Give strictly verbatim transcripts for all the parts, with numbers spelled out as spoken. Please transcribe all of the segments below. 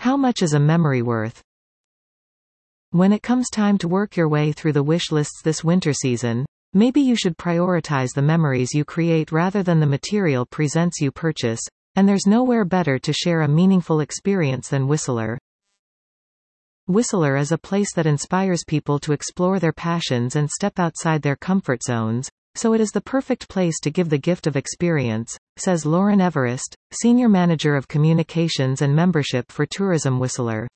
How much is a memory worth? When it comes time to work your way through the wish lists this winter season, maybe you should prioritize the memories you create rather than the material presents you purchase, and there's nowhere better to share a meaningful experience than Whistler. Whistler is a place that inspires people to explore their passions and step outside their comfort zones, so it is the perfect place to give the gift of experience, says Lauren Everest, Senior Manager of Communications and Membership for Tourism Whistler.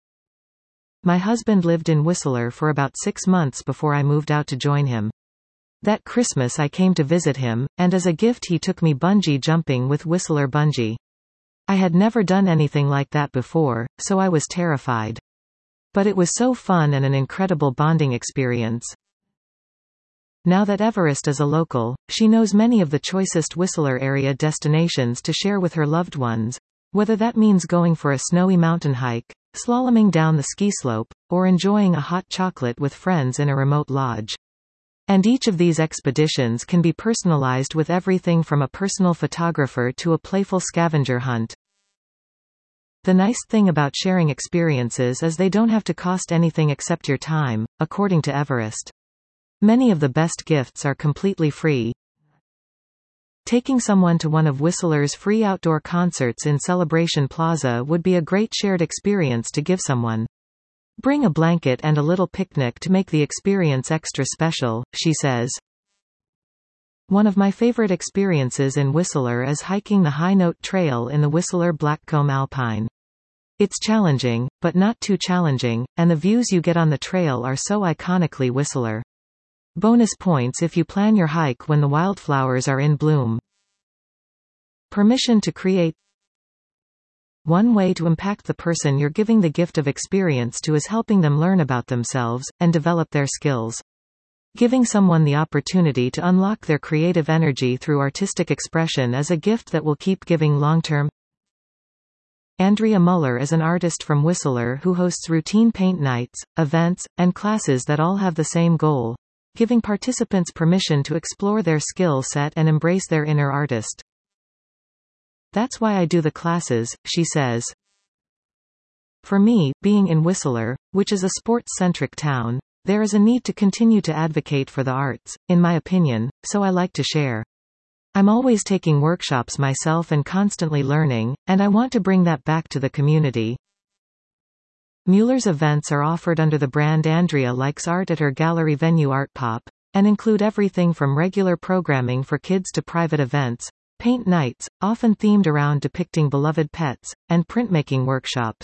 My husband lived in Whistler for about six months before I moved out to join him. That Christmas I came to visit him, and as a gift he took me bungee jumping with Whistler Bungee. I had never done anything like that before, so I was terrified. But it was so fun and an incredible bonding experience. Now that Everest is a local, she knows many of the choicest Whistler area destinations to share with her loved ones, whether that means going for a snowy mountain hike, slaloming down the ski slope, or enjoying a hot chocolate with friends in a remote lodge. And each of these expeditions can be personalized with everything from a personal photographer to a playful scavenger hunt. The nice thing about sharing experiences is they don't have to cost anything except your time, according to Everest. Many of the best gifts are completely free. Taking someone to one of Whistler's free outdoor concerts in Celebration Plaza would be a great shared experience to give someone. Bring a blanket and a little picnic to make the experience extra special, she says. One of my favorite experiences in Whistler is hiking the High Note Trail in the Whistler Blackcomb Alpine. It's challenging, but not too challenging, and the views you get on the trail are so iconically Whistler. Bonus points if you plan your hike when the wildflowers are in bloom. Permission to create. One way to impact the person you're giving the gift of experience to is helping them learn about themselves, and develop their skills. Giving someone the opportunity to unlock their creative energy through artistic expression is a gift that will keep giving long-term. Andrea Muller is an artist from Whistler who hosts routine paint nights, events, and classes that all have the same goal: giving participants permission to explore their skill set and embrace their inner artist. That's why I do the classes, she says. For me, being in Whistler, which is a sports-centric town, there is a need to continue to advocate for the arts, in my opinion, so I like to share. I'm always taking workshops myself and constantly learning, and I want to bring that back to the community. Muller's events are offered under the brand Andrea Likes Art at her gallery venue Art Pop, and include everything from regular programming for kids to private events, paint nights, often themed around depicting beloved pets, and printmaking workshops.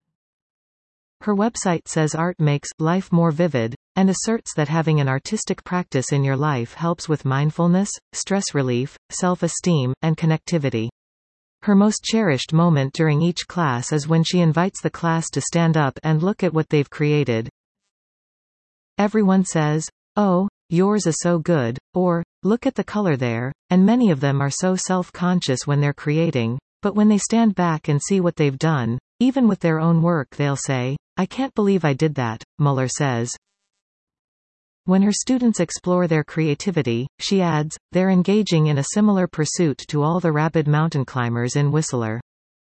Her website says art makes life more vivid, and asserts that having an artistic practice in your life helps with mindfulness, stress relief, self-esteem, and connectivity. Her most cherished moment during each class is when she invites the class to stand up and look at what they've created. Everyone says, "Oh, yours is so good," or, "Look at the color there," and many of them are so self-conscious when they're creating, but when they stand back and see what they've done, even with their own work, they'll say, "I can't believe I did that," Muller says. When her students explore their creativity, she adds, they're engaging in a similar pursuit to all the rabid mountain climbers in Whistler.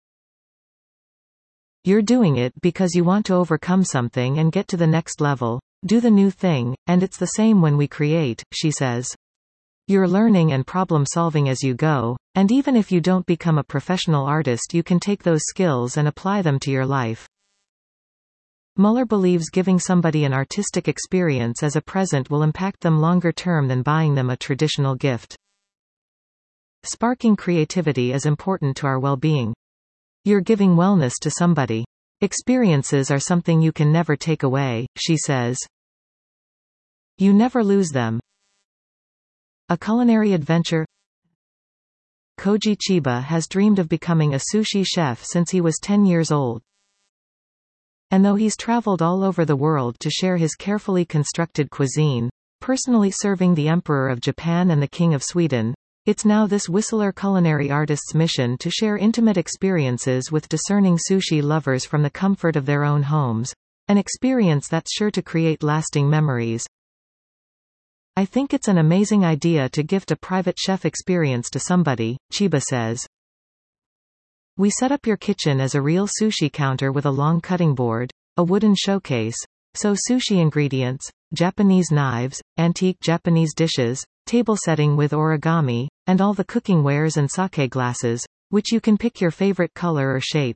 You're doing it because you want to overcome something and get to the next level, do the new thing, and it's the same when we create, she says. You're learning and problem-solving as you go, and even if you don't become a professional artist, you can take those skills and apply them to your life. Muller believes giving somebody an artistic experience as a present will impact them longer term than buying them a traditional gift. Sparking creativity is important to our well-being. You're giving wellness to somebody. Experiences are something you can never take away, she says. You never lose them. A culinary adventure. Koji Chiba has dreamed of becoming a sushi chef since he was ten years old. And though he's traveled all over the world to share his carefully constructed cuisine, personally serving the Emperor of Japan and the King of Sweden, it's now this Whistler culinary artist's mission to share intimate experiences with discerning sushi lovers from the comfort of their own homes, an experience that's sure to create lasting memories. I think it's an amazing idea to gift a private chef experience to somebody, Chiba says. We set up your kitchen as a real sushi counter with a long cutting board, a wooden showcase, so sushi ingredients, Japanese knives, antique Japanese dishes, table setting with origami, and all the cooking wares and sake glasses, which you can pick your favorite color or shape.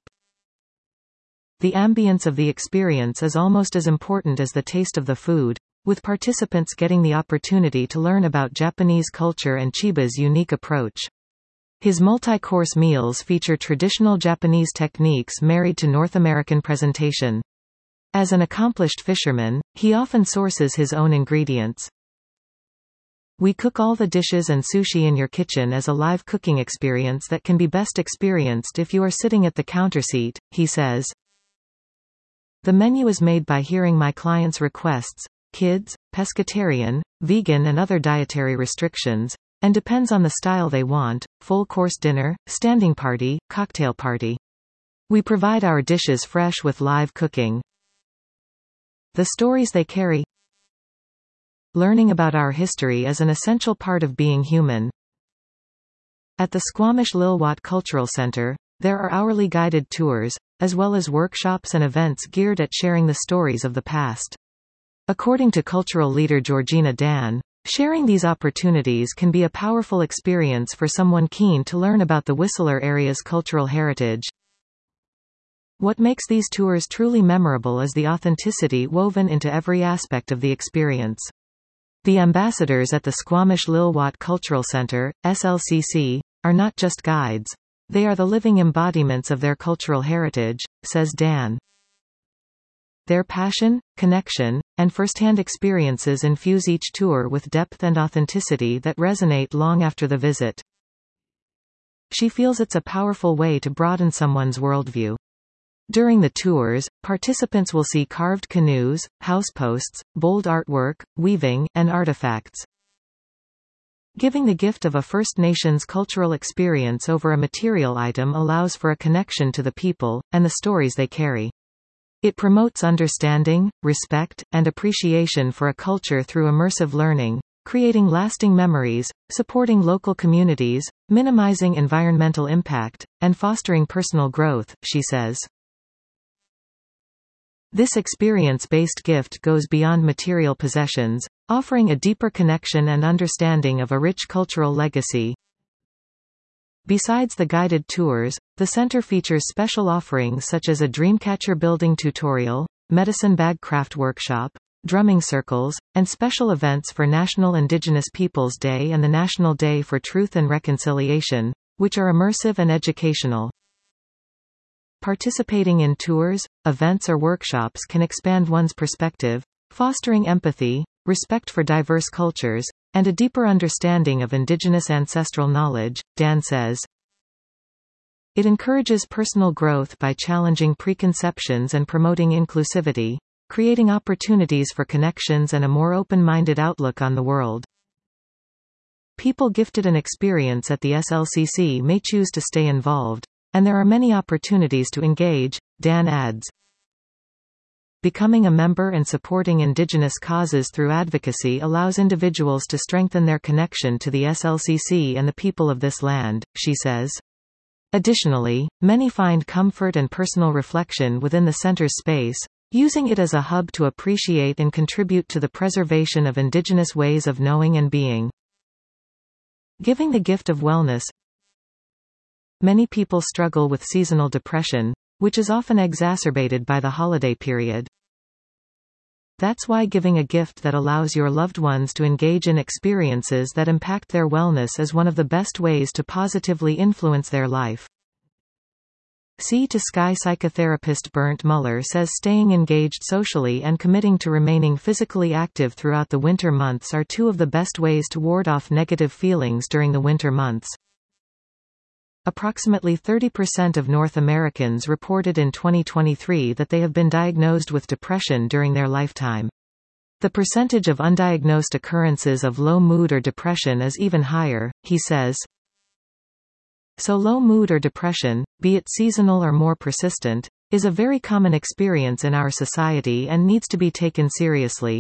The ambience of the experience is almost as important as the taste of the food, with participants getting the opportunity to learn about Japanese culture and Chiba's unique approach. His multi-course meals feature traditional Japanese techniques married to North American presentation. As an accomplished fisherman, he often sources his own ingredients. We cook all the dishes and sushi in your kitchen as a live cooking experience that can be best experienced if you are sitting at the counter seat, he says. The menu is made by hearing my clients' requests, kids, pescatarian, vegan and other dietary restrictions, and depends on the style they want, full-course dinner, standing party, cocktail party. We provide our dishes fresh with live cooking. The stories they carry. Learning about our history is an essential part of being human. At the Squamish Lil'wat Cultural Center, there are hourly guided tours, as well as workshops and events geared at sharing the stories of the past. According to cultural leader Georgina Dan, sharing these opportunities can be a powerful experience for someone keen to learn about the Whistler area's cultural heritage. What makes these tours truly memorable is the authenticity woven into every aspect of the experience. The ambassadors at the Squamish Lil'wat Cultural Center, S L C C, are not just guides. They are the living embodiments of their cultural heritage, says Dan. Their passion, connection, and first-hand experiences infuse each tour with depth and authenticity that resonate long after the visit. She feels it's a powerful way to broaden someone's worldview. During the tours, participants will see carved canoes, houseposts, bold artwork, weaving, and artifacts. Giving the gift of a First Nations cultural experience over a material item allows for a connection to the people, and the stories they carry. It promotes understanding, respect, and appreciation for a culture through immersive learning, creating lasting memories, supporting local communities, minimizing environmental impact, and fostering personal growth, she says. This experience-based gift goes beyond material possessions, offering a deeper connection and understanding of a rich cultural legacy. Besides the guided tours, the center features special offerings such as a dreamcatcher building tutorial, medicine bag craft workshop, drumming circles, and special events for National Indigenous Peoples Day and the National Day for Truth and Reconciliation, which are immersive and educational. Participating in tours, events or workshops can expand one's perspective, fostering empathy, respect for diverse cultures, and a deeper understanding of Indigenous ancestral knowledge, Dan says. It encourages personal growth by challenging preconceptions and promoting inclusivity, creating opportunities for connections and a more open-minded outlook on the world. People gifted an experience at the S L C C may choose to stay involved, and there are many opportunities to engage, Dan adds. Becoming a member and supporting Indigenous causes through advocacy allows individuals to strengthen their connection to the S L C C and the people of this land, she says. Additionally, many find comfort and personal reflection within the center's space, using it as a hub to appreciate and contribute to the preservation of Indigenous ways of knowing and being. Giving the gift of wellness. Many people struggle with seasonal depression, which is often exacerbated by the holiday period. That's why giving a gift that allows your loved ones to engage in experiences that impact their wellness is one of the best ways to positively influence their life. Sea to Sky psychotherapist Bernd Muller says staying engaged socially and committing to remaining physically active throughout the winter months are two of the best ways to ward off negative feelings during the winter months. Approximately thirty percent of North Americans reported in twenty twenty-three that they have been diagnosed with depression during their lifetime. The percentage of undiagnosed occurrences of low mood or depression is even higher, he says. So low mood or depression, be it seasonal or more persistent, is a very common experience in our society and needs to be taken seriously.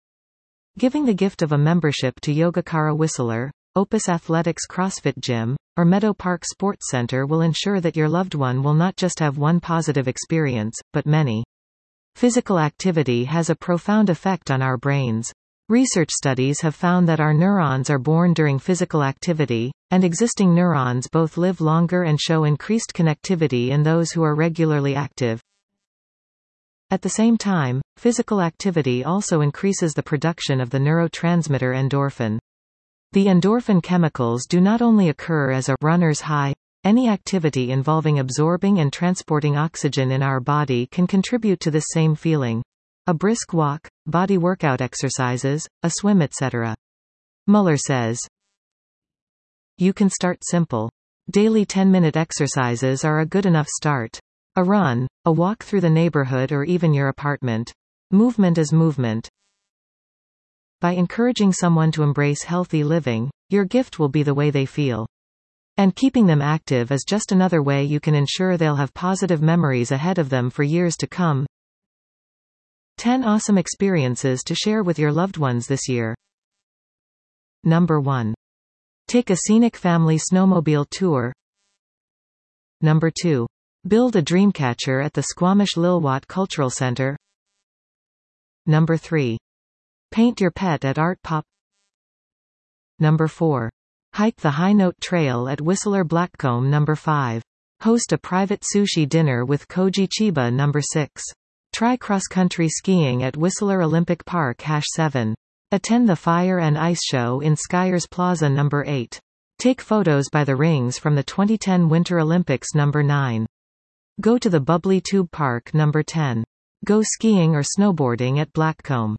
Giving the gift of a membership to Yogacara Whistler, Opus Athletics CrossFit Gym, or Meadow Park Sports Center will ensure that your loved one will not just have one positive experience, but many. Physical activity has a profound effect on our brains. Research studies have found that our neurons are born during physical activity, and existing neurons both live longer and show increased connectivity in those who are regularly active. At the same time, physical activity also increases the production of the neurotransmitter endorphin. The endorphin chemicals do not only occur as a runner's high. Any activity involving absorbing and transporting oxygen in our body can contribute to this same feeling. A brisk walk, body workout exercises, a swim, et cetera. Muller says, you can start simple. Daily ten-minute exercises are a good enough start. A run, a walk through the neighborhood or even your apartment. Movement is movement. By encouraging someone to embrace healthy living, your gift will be the way they feel. And keeping them active is just another way you can ensure they'll have positive memories ahead of them for years to come. ten awesome experiences to share with your loved ones this year. Number one. Take a scenic family snowmobile tour. Number two. Build a dreamcatcher at the Squamish Lilwat Cultural Center. Number three. Paint your pet at Art Pop. Number four. Hike the High Note Trail at Whistler Blackcomb. Number five. Host a private sushi dinner with Koji Chiba. Number six. Try cross-country skiing at Whistler Olympic Park. seven. Attend the Fire and Ice Show in Skyers Plaza. Number eight. Take photos by the rings from the twenty ten Winter Olympics. Number nine. Go to the Bubbly Tube Park. Number ten. Go skiing or snowboarding at Blackcomb.